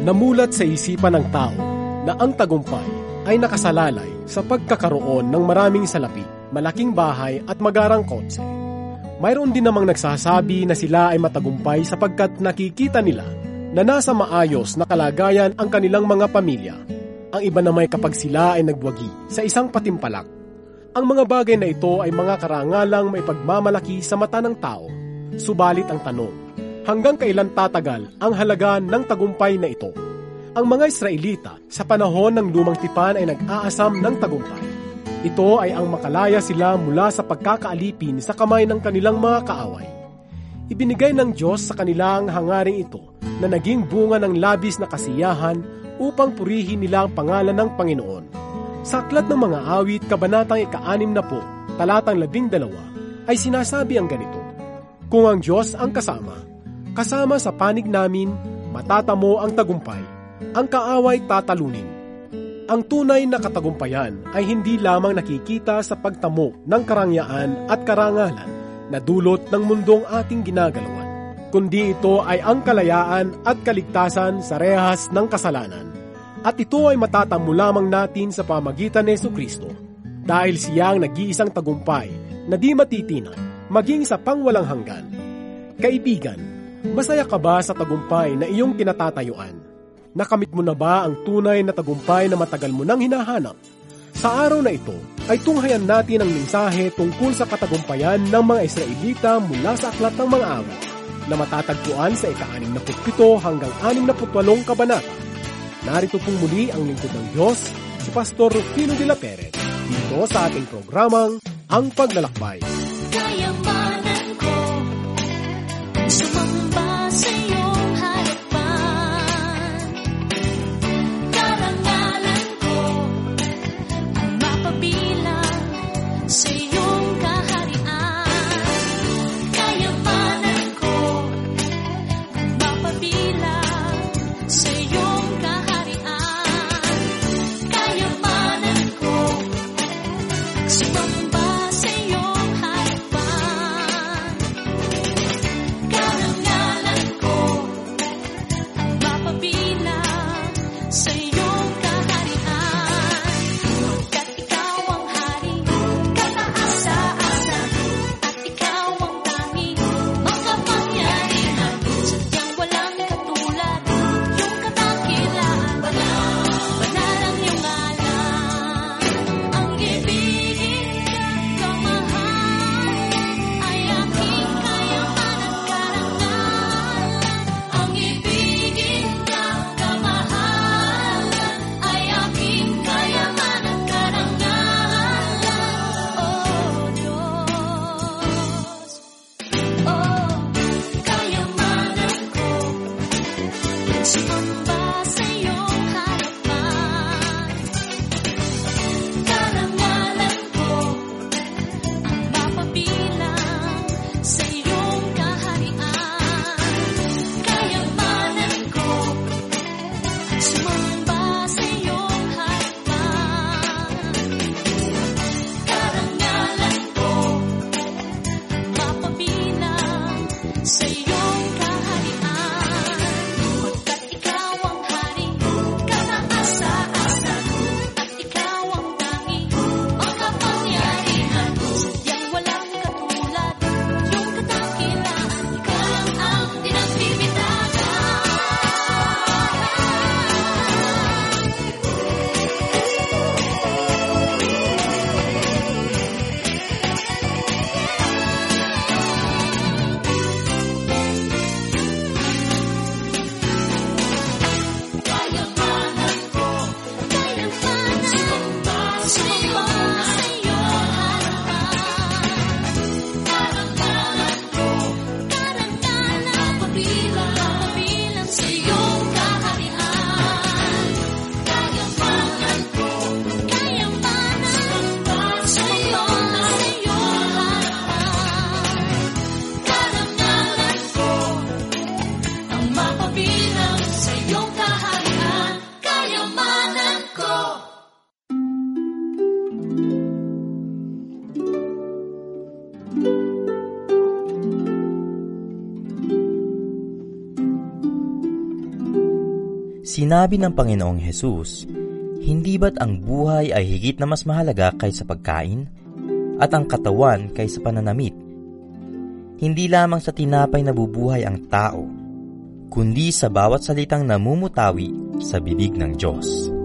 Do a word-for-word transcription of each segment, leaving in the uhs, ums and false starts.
Namulat sa isipan ng tao na ang tagumpay ay nakasalalay sa pagkakaroon ng maraming salapi, malaking bahay at magarang kotse. Mayroon din namang nagsasabi na sila ay matagumpay sapagkat nakikita nila na nasa maayos na kalagayan ang kanilang mga pamilya. Ang iba naman kapag sila ay nagwagi sa isang patimpalak. Ang mga bagay na ito ay mga karangalang maipagmamalaki sa mata ng tao. Subalit ang tanong, hanggang kailan tatagal ang halaga ng tagumpay na ito? Ang mga Israelita sa panahon ng lumang tipan ay nag-aasam ng tagumpay. Ito ay ang makalaya sila mula sa pagkakaalipin sa kamay ng kanilang mga kaaway. Ibinigay ng Diyos sa kanila ang hangaring ito na naging bunga ng labis na kasiyahan upang purihin nila ang pangalan ng Panginoon. Sa Aklat ng Mga Awit, Kabanatang ika-anim na po, talatang labing dalawa, ay sinasabi ang ganito, "Kung ang Diyos ang kasama, kasama sa panig namin, matatamo ang tagumpay, ang kaaway tatalunin." Ang tunay na katagumpayan ay hindi lamang nakikita sa pagtamo ng karangyaan at karangalan na dulot ng mundong ating ginagalawan, kundi ito ay ang kalayaan at kaligtasan sa rehas ng kasalanan. At ito ay matatamo lamang natin sa pamagitan ni Jesucristo, dahil siya ang nag-iisang tagumpay na di matitinan, maging sa pangwalang hanggan. Kaibigan, masaya ka ba sa tagumpay na iyong kinatatayuan? Nakamit mo na ba ang tunay na tagumpay na matagal mo nang hinahanap? Sa araw na ito, ay tunghayan natin ang mensahe tungkol sa katagumpayan ng mga Israelita mula sa Aklat ng Mga Awit, na matatagpuan sa ika-anim na putpito hanggang anim na putwalong kabanata. Narito pong muli ang lingkod ng Diyos, si Pastor Rufino de la Peret, dito sa ating programang Ang Paglalakbay. Kayamanan ko, sumamba sa iyong harapan. Karangalan ko, ang mapabilang sa iyong kaharian. Kayamanan ko, ang mapabilang sa iyong kaharian. Kayamanan ko, sumamba sa iyong harapan. Sinabi ng Panginoong Hesus, hindi ba't ang buhay ay higit na mas mahalaga kaysa pagkain, at ang katawan kaysa pananamit? Hindi lamang sa tinapay nabubuhay ang tao, kundi sa bawat salitang namumutawi sa bibig ng Diyos.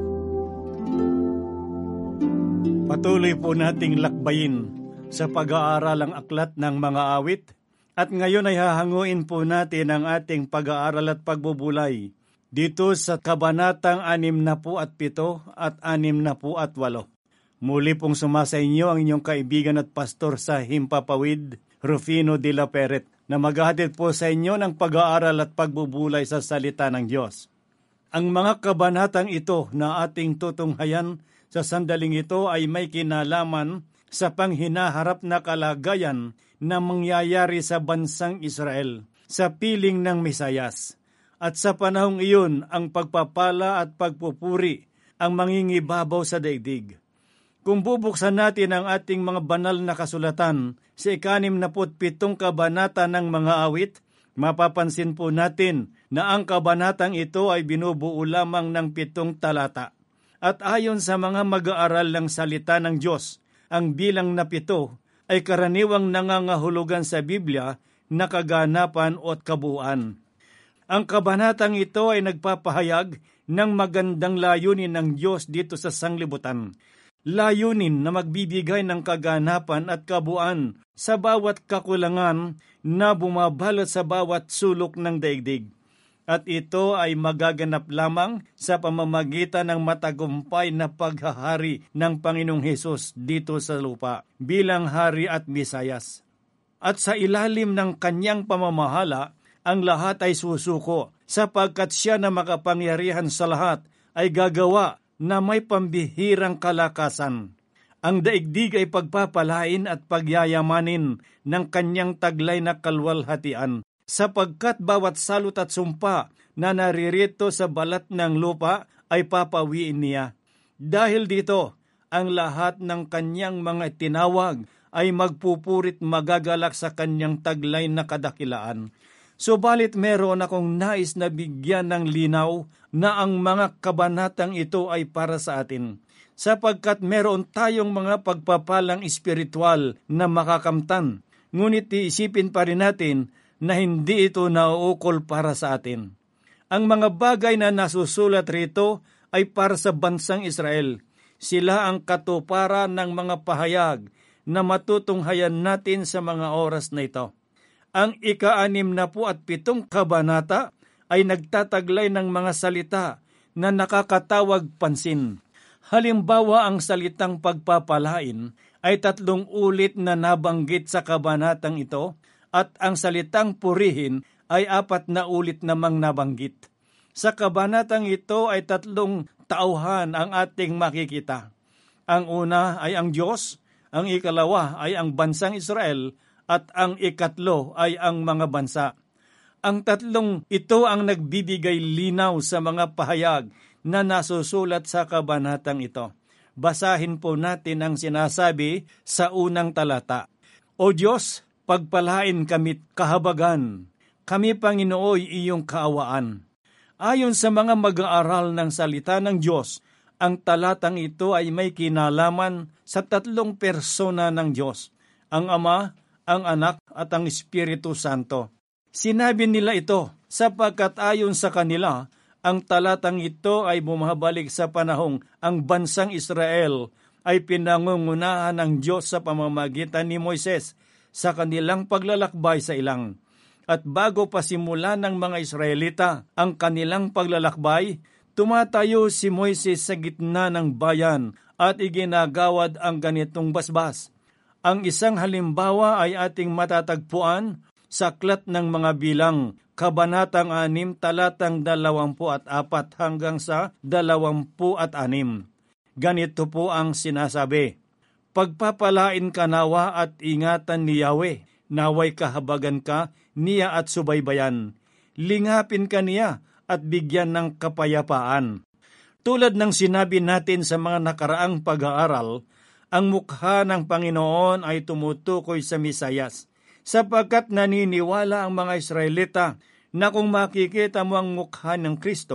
Patuloy po nating lakbayin sa pag-aaral ang aklat ng mga awit, at ngayon ay hahanguin po natin ang ating pag-aaral at pagbubulay dito sa kabanatang anim na po at pito at anim na po at walo. Muli pong sumasa inyo ang inyong kaibigan at pastor sa Himpapawid, Rufino de la Peret, na maghahatid po sa inyo ng pag-aaral at pagbubulay sa salita ng Diyos. Ang mga kabanatang ito na ating tutunghayan sa sandaling ito ay may kinalaman sa panghinaharap na kalagayan na mangyayari sa bansang Israel sa piling ng Mesayas. At sa panahong iyon, ang pagpapala at pagpupuri ang mangingibabaw sa daigdig. Kung bubuksan natin ang ating mga banal na kasulatan sa ikanim na pitong kabanata ng mga awit, mapapansin po natin na ang kabanatang ito ay binubuo lamang ng pitong talata. At ayon sa mga mag-aaral ng salita ng Diyos, ang bilang na pito ay karaniwang nangangahulugan sa Biblia na kaganapan o kabuuan. Ang kabanatang ito ay nagpapahayag ng magandang layunin ng Diyos dito sa sanglibutan. Layunin na magbibigay ng kaganapan at kabuuan sa bawat kakulangan na bumabalot sa bawat sulok ng daigdig. At ito ay magaganap lamang sa pamamagitan ng matagumpay na paghahari ng Panginoong Hesus dito sa lupa bilang Hari at Mesayas. At sa ilalim ng kanyang pamamahala, ang lahat ay susuko sapagkat siya na makapangyarihan sa lahat ay gagawa na may pambihirang kalakasan. Ang daigdig ay pagpapalain at pagyayamanin ng kanyang taglay na kalwalhatian, sapagkat bawat salot at sumpa na naririto sa balat ng lupa ay papawiin niya. Dahil dito, ang lahat ng kanyang mga tinawag ay magpupurit magagalak sa kanyang taglay na kadakilaan. Subalit meron akong nais na bigyan ng linaw na ang mga kabanatang ito ay para sa atin, sapagkat meron tayong mga pagpapalang espiritual na makakamtan, ngunit iisipin pa rin natin na hindi ito nauukol para sa atin. Ang mga bagay na nasusulat rito ay para sa bansang Israel. Sila ang katuparan ng mga pahayag na matutunghayan natin sa mga oras na ito. Ang ika-anim na po at pitong kabanata ay nagtataglay ng mga salita na nakakatawag pansin. Halimbawa, ang salitang pagpapalain ay tatlong ulit na nabanggit sa kabanatang ito at ang salitang purihin ay apat na ulit namang nabanggit. Sa kabanatang ito ay tatlong tauhan ang ating makikita. Ang una ay ang Diyos, ang ikalawa ay ang bansang Israel, at ang ikatlo ay ang mga bansa. Ang tatlong ito ang nagbibigay linaw sa mga pahayag na nasusulat sa kabanatang ito. Basahin po natin ang sinasabi sa unang talata. O Diyos, pagpalain kami't kahabagan, kami Panginooy iyong kaawaan. Ayon sa mga mag-aaral ng salita ng Diyos, ang talatang ito ay may kinalaman sa tatlong persona ng Diyos, ang Ama, ang Anak at ang Espiritu Santo. Sinabi nila ito sapagkat ayon sa kanila, ang talatang ito ay bumabalik sa panahong ang bansang Israel ay pinangungunahan ng Diyos sa pamamagitan ni Moises sa kanilang paglalakbay sa ilang. At bago pa simula ng mga Israelita ang kanilang paglalakbay, tumatayo si Moises sa gitna ng bayan at iginagawad ang ganitong basbas. Ang isang halimbawa ay ating matatagpuan sa aklat ng mga bilang, kabanatang anim, talatang dalawampu at apat hanggang sa dalawampu at anim. Ganito po ang sinasabi, pagpapalain ka nawa at ingatan ni Yahweh, naway kahabagan ka niya at subaybayan. Lingapin ka niya at bigyan ng kapayapaan. Tulad ng sinabi natin sa mga nakaraang pag-aaral, ang mukha ng Panginoon ay tumutukoy sa Mesayas, sapagkat naniniwala ang mga Israelita na kung makikita mo ang mukha ng Kristo,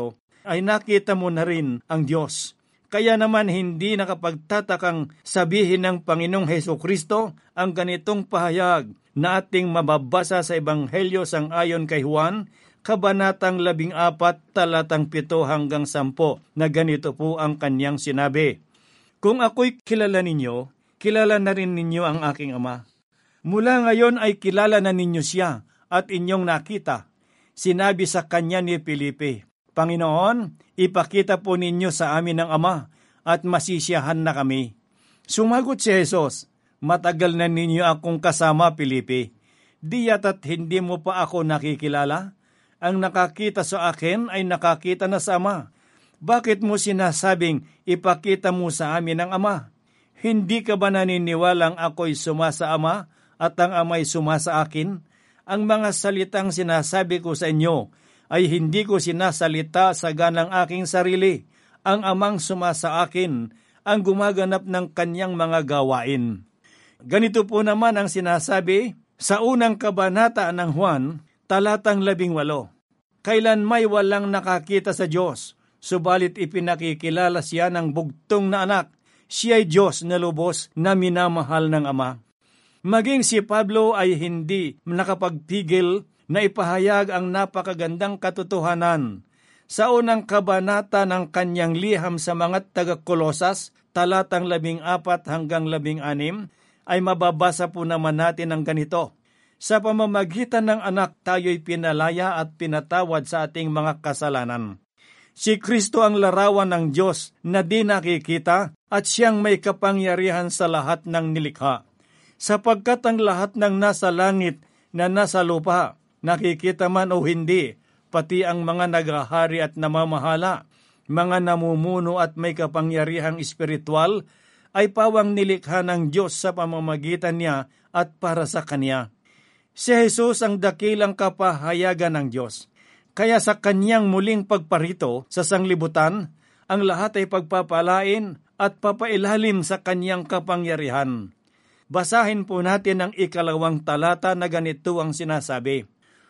ay nakita mo na rin ang Diyos. Kaya naman hindi nakapagtatakang sabihin ng Panginoong Hesukristo ang ganitong pahayag na ating mababasa sa Ebanghelyo sang-ayon kay Juan, Kabanatang labing apat, talatang pito hanggang sampo, na ganito po ang kanyang sinabi. Kung ako'y kilala ninyo, kilala na rin ninyo ang aking Ama. Mula ngayon ay kilala na ninyo siya at inyong nakita. Sinabi sa kanya ni Felipe, Panginoon, ipakita po ninyo sa amin ang Ama at masisiyahan na kami. Sumagot si Jesus, matagal na ninyo akong kasama, Felipe. Di yata't hindi mo pa ako nakikilala? Ang nakakita sa akin ay nakakita na sa Ama. Bakit mo sinasabing ipakita mo sa amin ang Ama? Hindi ka ba naniniwalang ako'y suma sa Ama at ang Ama'y suma sa akin? Ang mga salitang sinasabi ko sa inyo ay hindi ko sinasalita sa ganang aking sarili. Ang Amang suma sa akin ang gumaganap ng kanyang mga gawain. Ganito po naman ang sinasabi sa unang kabanata ng Juan, talatang labing walo. Kailan may walang nakakita sa Diyos, subalit ipinakikilala siya ng bugtong na anak. Siya'y Diyos na lubos na minamahal ng Ama. Maging si Pablo ay hindi nakapagpigil na ipahayag ang napakagandang katotohanan. Sa unang kabanata ng kanyang liham sa mga taga-Kolosas, talatang labing apat hanggang labing anim, ay mababasa po naman natin ang ganito. Sa pamamagitan ng anak, tayo'y pinalaya at pinatawad sa ating mga kasalanan. Si Kristo ang larawan ng Diyos na di nakikita at siyang may kapangyarihan sa lahat ng nilikha. Sapagkat ang lahat ng nasa langit na nasa lupa, nakikita man o hindi, pati ang mga naghahari at namamahala, mga namumuno at may kapangyarihang espiritual, ay pawang nilikha ng Diyos sa pamamagitan niya at para sa Kanya. Si Jesus ang dakilang kapahayagan ng Diyos. Kaya sa kanyang muling pagparito sa sanglibutan, ang lahat ay pagpapalain at papailalim sa kanyang kapangyarihan. Basahin po natin ang ikalawang talata na ganito ang sinasabi.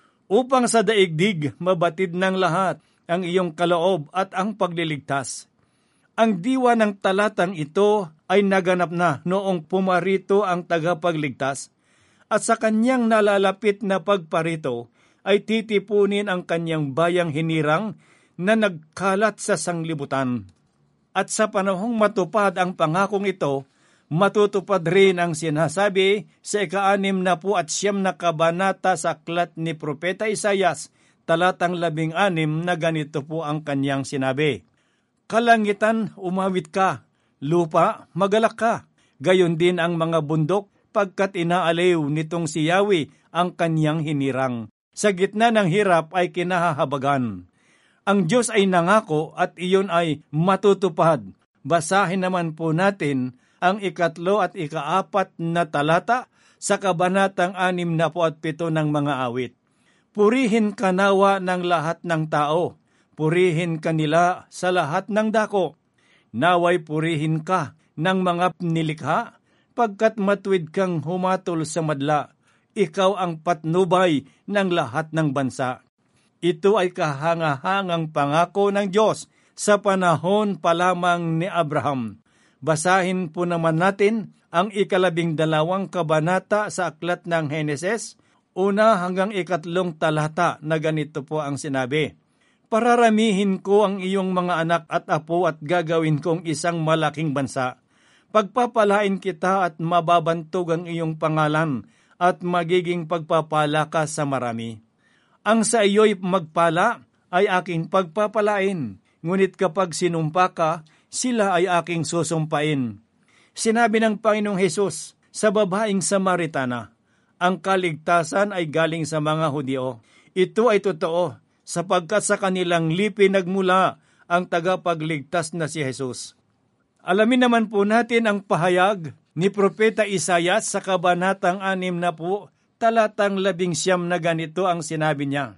Upang sa daigdig mabatid ng lahat ang iyong kaloob at ang pagliligtas. Ang diwa ng talatang ito ay naganap na noong pumarito ang tagapagligtas. At sa kanyang nalalapit na pagparito ay titipunin ang kanyang bayang hinirang na nagkalat sa sanglibutan. At sa panahong matupad ang pangakong ito, matutupad rin ang sinasabi sa ika-anim na po at siyam na kabanata sa aklat ni Propeta Isayas, talatang labing anim na ganito po ang kanyang sinabi. Kalangitan, umawit ka, lupa, magalak ka, gayon din ang mga bundok, pagkat inaaliw nitong si Yahweh ang kanyang hinirang. Sa gitna ng hirap ay kinahahabagan. Ang Diyos ay nangako at iyon ay matutupad. Basahin naman po natin ang ikatlo at ikaapat na talata sa kabanatang anim na po at pito ng mga awit. Purihin ka nawa ng lahat ng tao. Purihin ka nila sa lahat ng dako. Naway purihin ka ng mga nilikha, pagkat matuwid kang humatol sa madla, ikaw ang patnubay ng lahat ng bansa. Ito ay kahangahangang pangako ng Diyos sa panahon pa lamang ni Abraham. Basahin po naman natin ang ikalabing dalawang kabanata sa aklat ng Heneses, una hanggang ikatlong talata na ganito po ang sinabi. Pararamihin ko ang iyong mga anak at apo at gagawin kong isang malaking bansa. Pagpapalain kita at mababantog ang iyong pangalan at magiging pagpapala ka sa marami. Ang sa iyo'y magpala ay aking pagpapalain, ngunit kapag sinumpa ka, sila ay aking susumpain. Sinabi ng Panginoong Hesus sa babaeng Samaritana, ang kaligtasan ay galing sa mga Hudyo. Ito ay totoo, sapagkat sa kanilang lipi nagmula ang tagapagligtas na si Jesus. Alamin naman po natin ang pahayag ni Propeta Isayas sa kabanatang anim na po, talatang labing siyam na ganito ang sinabi niya.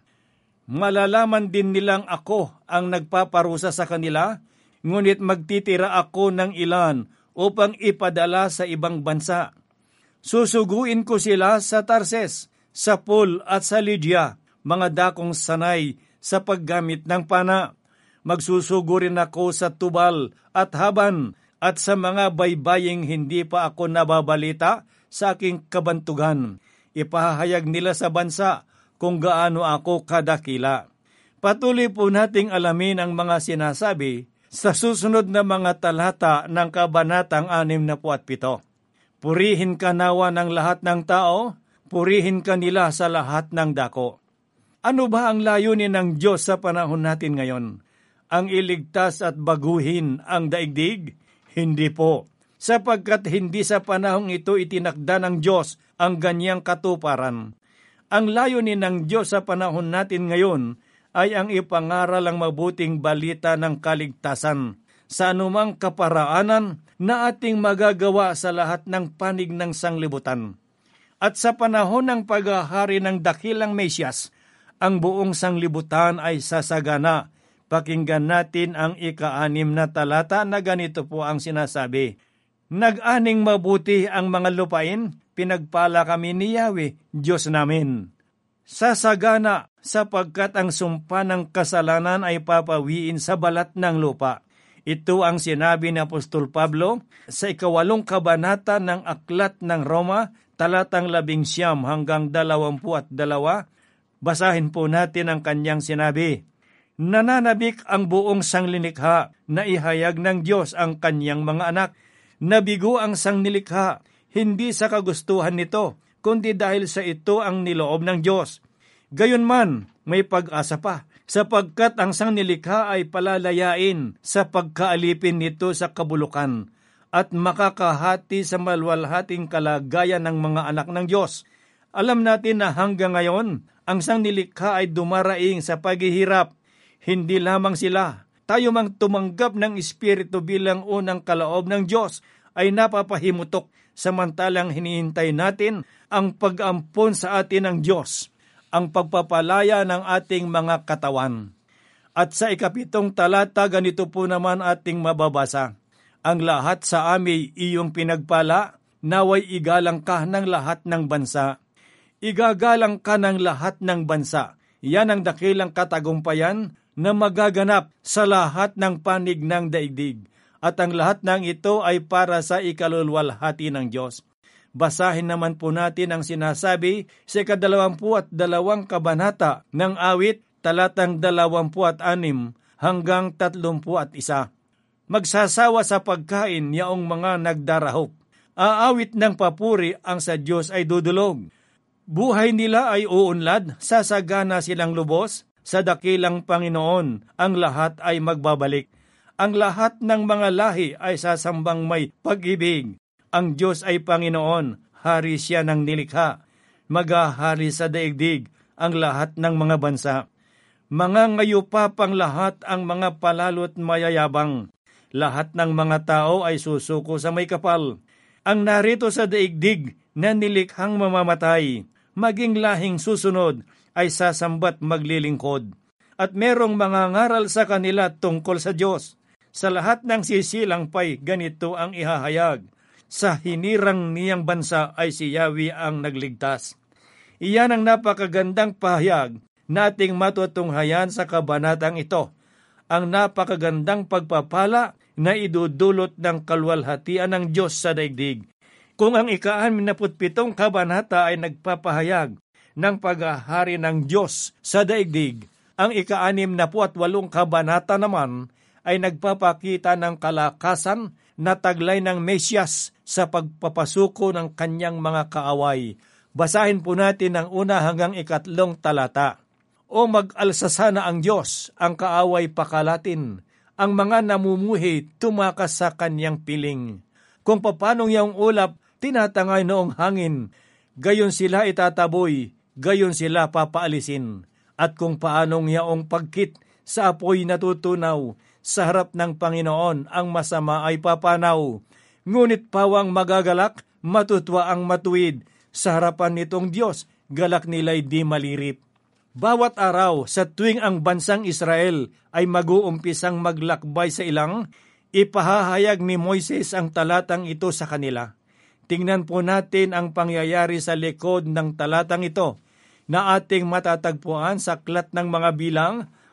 Malalaman din nilang ako ang nagpaparusa sa kanila, ngunit magtitira ako ng ilan upang ipadala sa ibang bansa. Susuguin ko sila sa Tarses, sa Pul at sa Lydia, mga dakong sanay sa paggamit ng pana. Magsusugo rin ako sa Tubal at Haban at sa mga baybaying hindi pa ako nababalita sa aking kabantugan. Ipahayag nila sa bansa kung gaano ako kadakila. Patuloy po nating alamin ang mga sinasabi sa susunod na mga talata ng Kabanatang anim na puat pito. Purihin ka nawa ng lahat ng tao, purihin ka nila sa lahat ng dako. Ano ba ang layunin ng Diyos sa panahon natin ngayon? Ang iligtas at baguhin ang daigdig? Hindi po, sapagkat hindi sa panahong ito itinakda ng Diyos ang ganyang katuparan. Ang layunin ng Diyos sa panahon natin ngayon ay ang ipangaral ang mabuting balita ng kaligtasan sa anumang kaparaanan na ating magagawa sa lahat ng panig ng sanglibutan. At sa panahon ng paghahari ng dakilang Mesyas, ang buong sanglibutan ay sasagana. Pakinggan natin ang ika-anim na talata na ganito po ang sinasabi. Nag-aning mabuti ang mga lupain, pinagpala kami ni Yahweh, Diyos namin. Sasagana sapagkat ang sumpa ng kasalanan ay papawiin sa balat ng lupa. Ito ang sinabi ni Apostol Pablo sa ikawalong kabanata ng Aklat ng Roma, talatang labing siyam hanggang dalawampu at dalawa. Basahin po natin ang kanyang sinabi. Nananabik ang buong sanglilikha na ihayag ng Diyos ang kanyang mga anak. Nabigo ang sanglilikha, hindi sa kagustuhan nito, kundi dahil sa ito ang niloob ng Diyos. Gayunman, may pag-asa pa, sapagkat ang sanglilikha ay palalayain sa pagkaalipin nito sa kabulukan at makakahati sa malwalhating kalagayan ng mga anak ng Diyos. Alam natin na hanggang ngayon, ang sanglilikha ay dumaraing sa paghihirap. Hindi lamang sila, tayo mang tumanggap ng Espiritu bilang unang kaloob ng Diyos ay napapahimutok samantalang hinihintay natin ang pag-ampon sa atin ng Diyos, ang pagpapalaya ng ating mga katawan. At sa ikapitong talata, ganito po naman ating mababasa. Ang lahat sa amin iyong pinagpala, naway igalang ka ng lahat ng bansa. Igagalang ka ng lahat ng bansa. Yan ang dakilang katagumpayan na magaganap sa lahat ng panig ng daigdig. At ang lahat ng ito ay para sa ikalulwalhati ng Diyos. Basahin naman po natin ang sinasabi sa ikadalawampu at dalawang kabanata ng awit, talatang dalawampu at anim hanggang tatlumpu at isa. Magsasawa sa pagkain yaong mga nagdarahop. Aawit ng papuri ang sa Diyos ay dudulog. Buhay nila ay uunlad, sasagana silang lubos. Sa dakilang Panginoon, ang lahat ay magbabalik. Ang lahat ng mga lahi ay sasambang may pag-ibig. Ang Diyos ay Panginoon, hari siya ng nilikha. Maghahari sa daigdig ang lahat ng mga bansa. Mga ngayupapang lahat ang mga palalot mayayabang. Lahat ng mga tao ay susuko sa may kapal. Ang narito sa daigdig na nilikhang mamamatay, maging lahing susunod, ay sasambat maglilingkod. At merong mga ngaral sa kanila tungkol sa Diyos. Sa lahat ng sisilang pa'y ganito ang ihahayag. Sa hinirang niyang bansa ay si Yahweh ang nagligtas. Iyan ang napakagandang pahayag na ating matutunghayan sa kabanatang ito. Ang napakagandang pagpapala na idudulot ng kalwalhatian ng Diyos sa daigdig. Kung ang ika-anim na putpitong kabanata ay nagpapahayag ng paghahari ng Diyos sa daigdig, ang ika-anim na puat walong kabanata naman ay nagpapakita ng kalakasan na taglay ng Mesyas sa pagpapasuko ng kanyang mga kaaway. Basahin po natin ang una hanggang ikatlong talata. O mag-alsa sana ang Diyos, ang kaaway pakalatin, ang mga namumuhi tumakas sa kanyang piling. Kung papanong iyong ulap tinatangay noong hangin, gayon sila itataboy, gayon sila papaalisin. At kung paanong yaong pagkit sa apoy natutunaw, sa harap ng Panginoon ang masama ay papanaw. Ngunit pawang magagalak, matutwa ang matuwid. Sa harapan nitong Diyos, galak nila'y di malirip. Bawat araw sa tuwing ang bansang Israel ay mag-uumpisang maglakbay sa ilang, ipahahayag ni Moises ang talatang ito sa kanila. Tingnan po natin ang pangyayari sa likod ng talatang ito na ating matatagpuan sa Aklat ng Mga Bilang,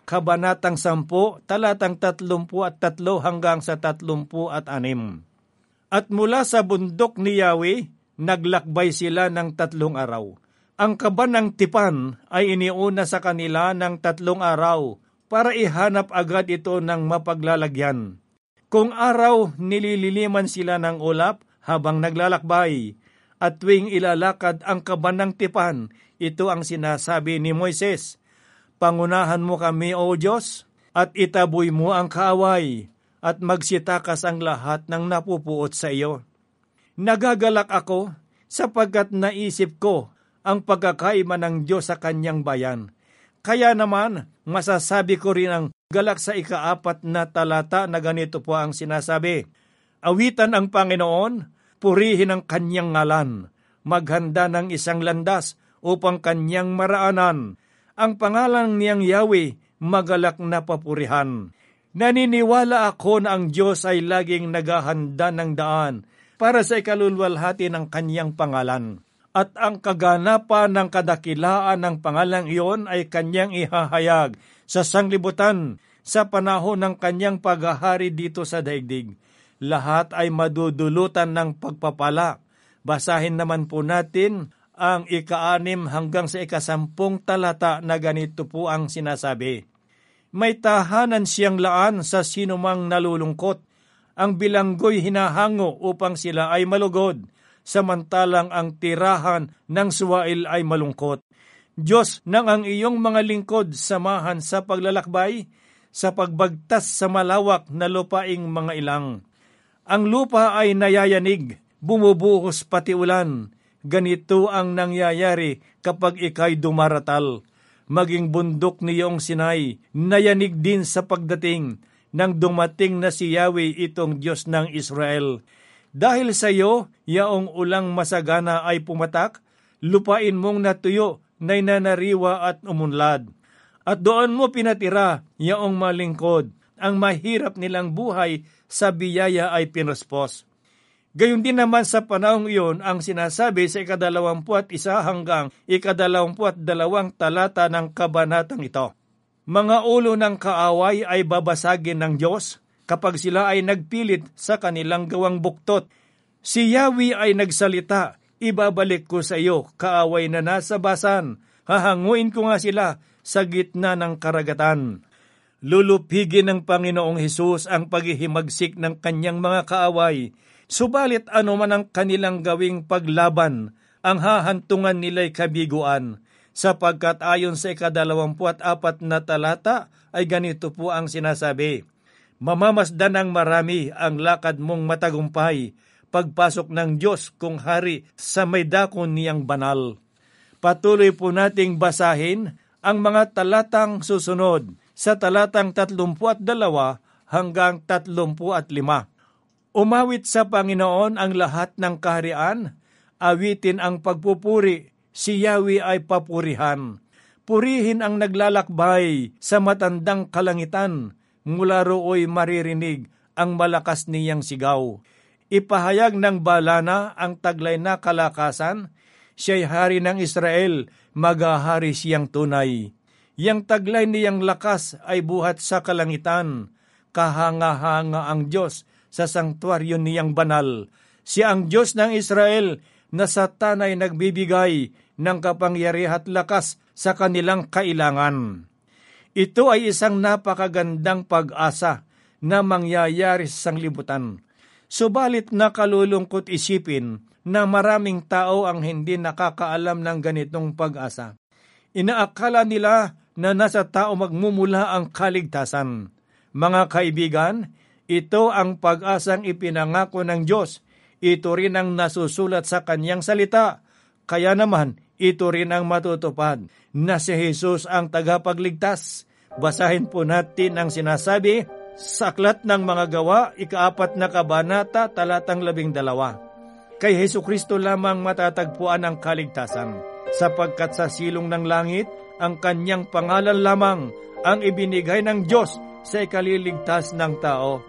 Kabanatang sampu, talatang tatlumpu at tatlo hanggang sa tatlumpu at anim. At mula sa bundok ni Yahweh, naglakbay sila ng tatlong araw. Ang kaban ng tipan ay iniuna sa kanila ng tatlong araw para ihanap agad ito ng mapaglalagyan. Kung araw, nilililiman sila ng ulap habang naglalakbay, at tuwing ilalakad ang kaban ng tipan, ito ang sinasabi ni Moises, "Pangunahan mo kami, O Diyos, at itaboy mo ang kaaway, at magsitakas ang lahat ng napupuot sa iyo." Nagagalak ako sapagkat naisip ko ang pagkakaima ng Diyos sa kanyang bayan. Kaya naman, masasabi ko rin ang galak sa ikaapat na talata na ganito po ang sinasabi, "Awitan ang Panginoon, purihin ang kanyang ngalan, maghanda ng isang landas upang kanyang maraanan. Ang pangalan niyang Yahweh, magalak na papurihan." Naniniwala ako na ang Diyos ay laging naghahanda ng daan para sa ikalulwalhati ng kanyang pangalan. At ang kaganapan ng kadakilaan ng pangalang iyon ay kanyang ihahayag sa sanglibutan sa panahon ng kanyang paghahari dito sa daigdig. Lahat ay madudulutan ng pagpapala. Basahin naman po natin ang ikaanim hanggang sa ikasampung talata na ganito po ang sinasabi. "May tahanan siyang laan sa sinumang nalulungkot. Ang bilanggo'y hinahango upang sila ay malugod, samantalang ang tirahan ng suwail ay malungkot. Diyos, nang ang iyong mga lingkod samahan sa paglalakbay, sa pagbagtas sa malawak na lupaing mga ilang. Ang lupa ay nayayanig, bumubuhos pati ulan. Ganito ang nangyayari kapag ika'y dumaratal. Maging bundok ni iyong Sinai, nayanig din sa pagdating nang dumating na si Yahweh, itong Diyos ng Israel. Dahil sa iyo, yaong ulang masagana ay pumatak, lupain mong natuyo, na'y nanariwa at umunlad. At doon mo pinatira, yaong malingkod, ang mahirap nilang buhay sa biyaya ay pinuspos. Gayon din naman sa panahong iyon ang sinasabi sa ikadalawampu at isa hanggang ikadalawampu at dalawang talata ng kabanatang ito. Mga ulo ng kaaway ay babasagin ng Diyos kapag sila ay nagpilit sa kanilang gawang buktot. Si Yahweh ay nagsalita, "Ibabalik ko sa iyo, kaaway na nasa basan. Hahanguin ko nga sila sa gitna ng karagatan." Lulupigin ng Panginoong Hesus ang paghihimagsik ng kanyang mga kaaway. Subalit ano man ang kanilang gawing paglaban, ang hahantungan nila'y kabiguan, sapagkat ayon sa ikadalawampu at apat na talata ay ganito po ang sinasabi, "Mamamasdan ng marami ang lakad mong matagumpay, pagpasok ng Diyos kung hari sa may dakon niyang banal." Patuloy po nating basahin ang mga talatang susunod sa talatang tatlumpu at dalawa hanggang tatlumpu at lima. Umawit sa Panginoon ang lahat ng kaharian, awitin ang pagpupuri, si Yahweh ay papurihan. Purihin ang naglalakbay sa matandang kalangitan, mula rooy maririnig ang malakas niyang sigaw. Ipahayag ng balana ang taglay na kalakasan, siya'y hari ng Israel, maghahari siyang tunay. Yang taglay niyang lakas ay buhat sa kalangitan, kahanga-hanga ang Diyos sa sangtuaryo niyang banal. Siya ang Diyos ng Israel na sa tanay nagbibigay ng kapangyarihan at lakas sa kanilang kailangan. Ito ay isang napakagandang pag-asa na mangyayari sa sanglibutan. Subalit nakalulungkot isipin na maraming tao ang hindi nakakaalam ng ganitong pag-asa. Inaakala nila na nasa tao magmumula ang kaligtasan. Mga kaibigan, ito ang pag-asang ipinangako ng Diyos. Ito rin ang nasusulat sa kanyang salita. Kaya naman, ito rin ang matutupad na si Jesus ang tagapagligtas. Basahin po natin ang sinasabi sa Aklat ng Mga Gawa, ikaapat na kabanata, talatang labing dalawa. Kay Hesukristo lamang matatagpuan ang kaligtasan, sapagkat sa silong ng langit, ang kanyang pangalan lamang ang ibinigay ng Diyos sa ikaliligtas ng tao.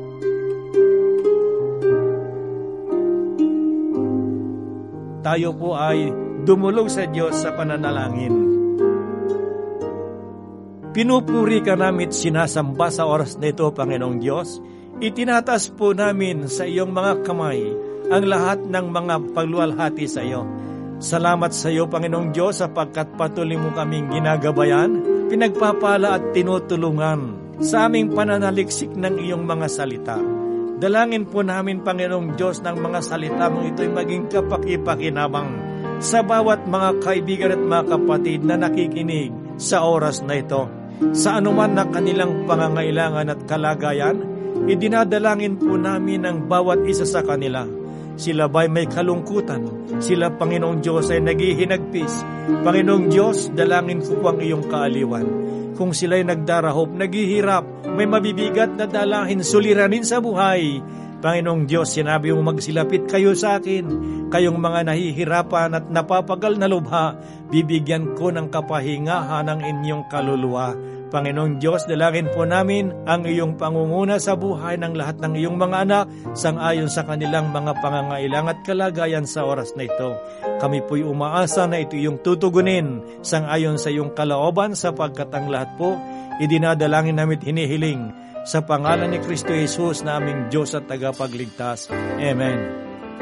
Tayo po ay dumulog sa Diyos sa pananalangin. Pinupuri ka namin at sinasamba sa oras na ito, Panginoong Diyos. Itinataas po namin sa iyong mga kamay ang lahat ng mga pagluwalhati sa iyo. Salamat sa iyo, Panginoong Diyos, sapagkat patuloy mo kaming ginagabayan, pinagpapala at tinutulungan sa aming pananaliksik ng iyong mga salita. Dalangin po namin, Panginoong Diyos, ng mga salita mong ito'y maging kapakipakinabang sa bawat mga kaibigan at mga kapatid na nakikinig sa oras na ito. Sa anuman na kanilang pangangailangan at kalagayan, idinadalangin po namin ang bawat isa sa kanila. Sila ba'y may kalungkutan? Sila, Panginoong Diyos, ay naghihinagpis. Panginoong Diyos, dalangin ko po ang iyong kaaliwan. Kung sila'y nagdarahop, naghihirap, may mabibigat na dalahin, suliranin sa buhay, Panginoong Diyos, sinabi mo magsilapit kayo sa akin. Kayong mga nahihirapan at napapagal na lubha, bibigyan ko ng kapahingahan ng inyong kaluluwa. Panginoong Diyos, dalangin po namin ang iyong pangunguna sa buhay ng lahat ng iyong mga anak sang-ayon sa kanilang mga pangangailangan at kalagayan sa oras na ito. Kami po'y umaasa na ito iyong tutugunin sang-ayon sa iyong kalooban, sapagkat ang lahat po idinadalangin namin at hinihiling sa pangalan ni Kristo Jesus na aming Diyos at tagapagligtas. Amen.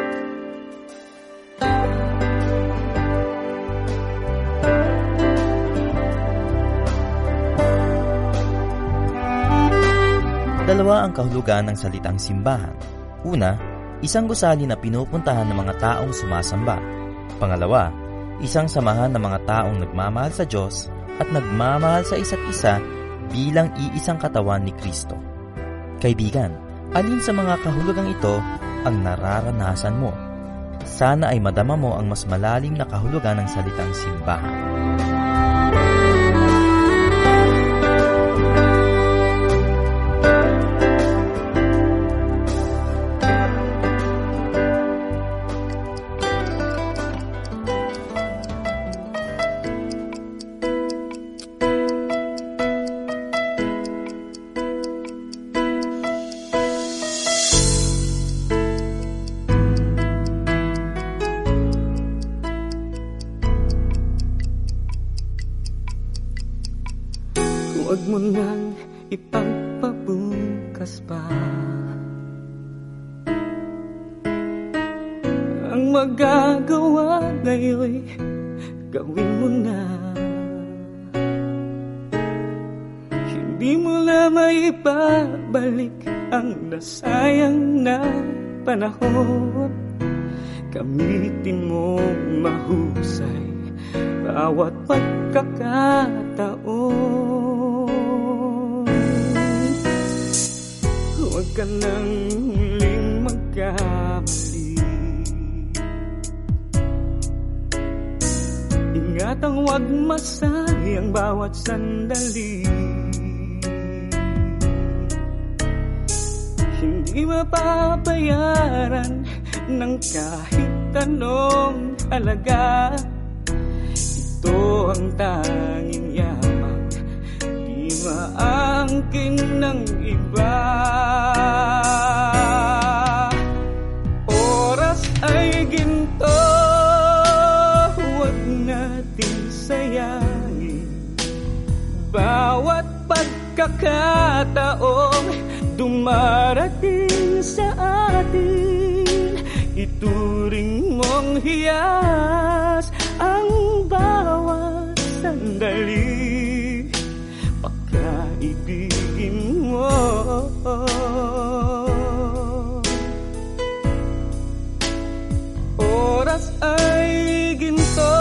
Dalawa ang kahulugan ng salitang simbahan. Una, isang gusali na pinupuntahan ng mga taong sumasamba. Pangalawa, isang samahan ng mga taong nagmamahal sa Diyos at nagmamahal sa isa't isa bilang iisang katawan ni Kristo. Kaibigan, alin sa mga kahulugang ito ang nararanasan mo? Sana ay madama mo ang mas malalim na kahulugan ng salitang simbahan. Huwag mo nang ipagpabukas pa ang magagawa ngayon'y gawin mo na. Hindi mo na maibabalik ang nasayang na panahon. Gamitin mo mahusay bawat pagkakataon. Huwag ka nang muling magkamali. Ingatang huwag masayang bawat sandali. Hindi mapapayaran ng kahit anong halaga. Ito ang tanging yaman, di maangkin ng iba. Oras ay ginto, huwag natin sayangin. Bawat pagkakataong dumarating sa atin, ituring mong hiyas ang bawat sandali. Pagkaibigin mo, oras ay ginto,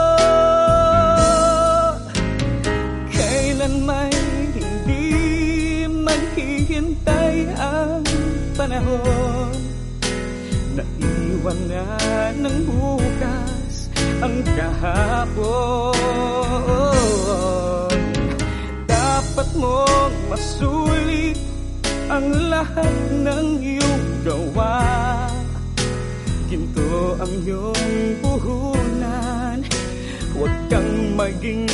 kailan may hindi maghihintay ang panahon. Naiwan na ng bukas ang kahapon. Dapat mong masulit ang lahat ng iyong gawa. Ginto ang iyong puhunan, huwag kang maging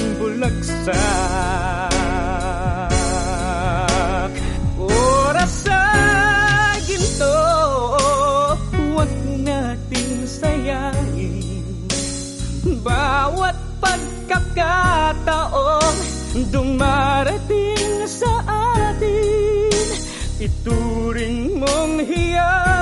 bulagsak. Oras ay ginto, huwag nating sayangin. Bawat pagkakataong dumarating sa atin, ituring mong hiya.